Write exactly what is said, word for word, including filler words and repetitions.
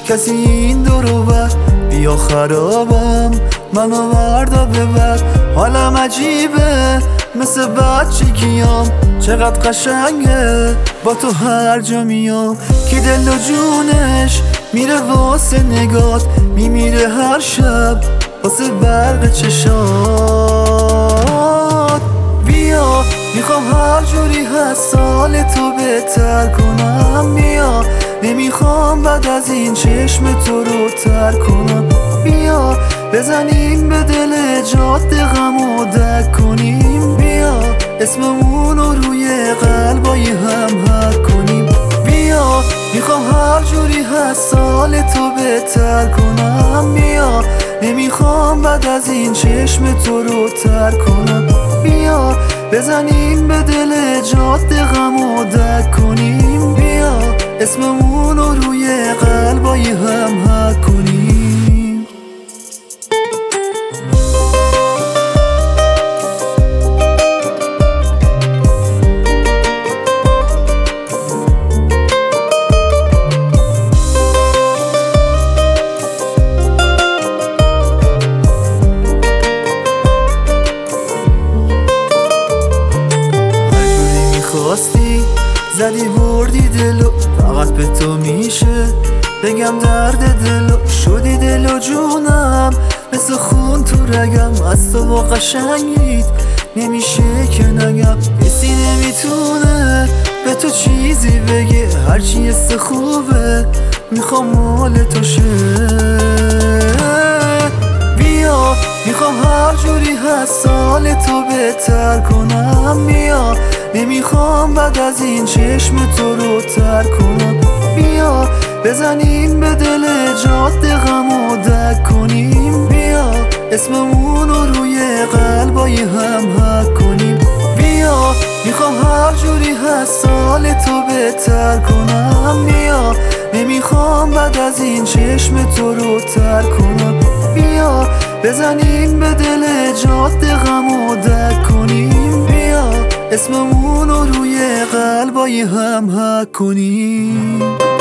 کسی این دورو بر بیا خرابم منو وردا ببر. حالم عجیبه مثل بچگیام، چقدر قشنگه با تو هر جا میام. که دل و جونش میره واسه نگات، میمیره هر شب واسه برق چشات. بیا میخوام هر جوری هست حال تو بهتر کنم. بیا نمیخوام بعد از این چشم تو رو تر کنم. بیا بزنیم به دل جاده غمو دک کنیم. بیا اسممون رو روی قلبای هم حک کنیم. بیا میخوام هر جوری هست حال تو بهتر کنم. بیا نمیخوام بعد از این چشم تو رو تر کنم. بیا بزنیم به دل جاده غمو دک کنیم. بیا اسممون رو روی قلبای هم حک کنیم. خواستی زدی بردی دلو، فقط به تو میشه بگم درد دلو. شدی دل و جونم مثل خون تو رگم، از تو با قشنگیت نمیشه که نگم. کسی نمیتونه به تو چیزی بگه، هرچی است خوبه میخوام مال تو شه. بیا میخوام هر جوری هست حال تو بهتر کنم. بیا نمیخوام بعد از این چشم تو رو تر کنم. بیا بزنیم به دل جاده غمو دک کنیم. بیا اسممون رو روی قلبای هم حک کنیم. بیا میخوام هر جوری هست حال تو بهتر کنم. بیا نمیخوام بعد از این چشم تو رو تر کنم. بیا بزنیم به دل جاده غمو دک کنیم. بیا اسممون رو روی قلبای هم حک کنیم.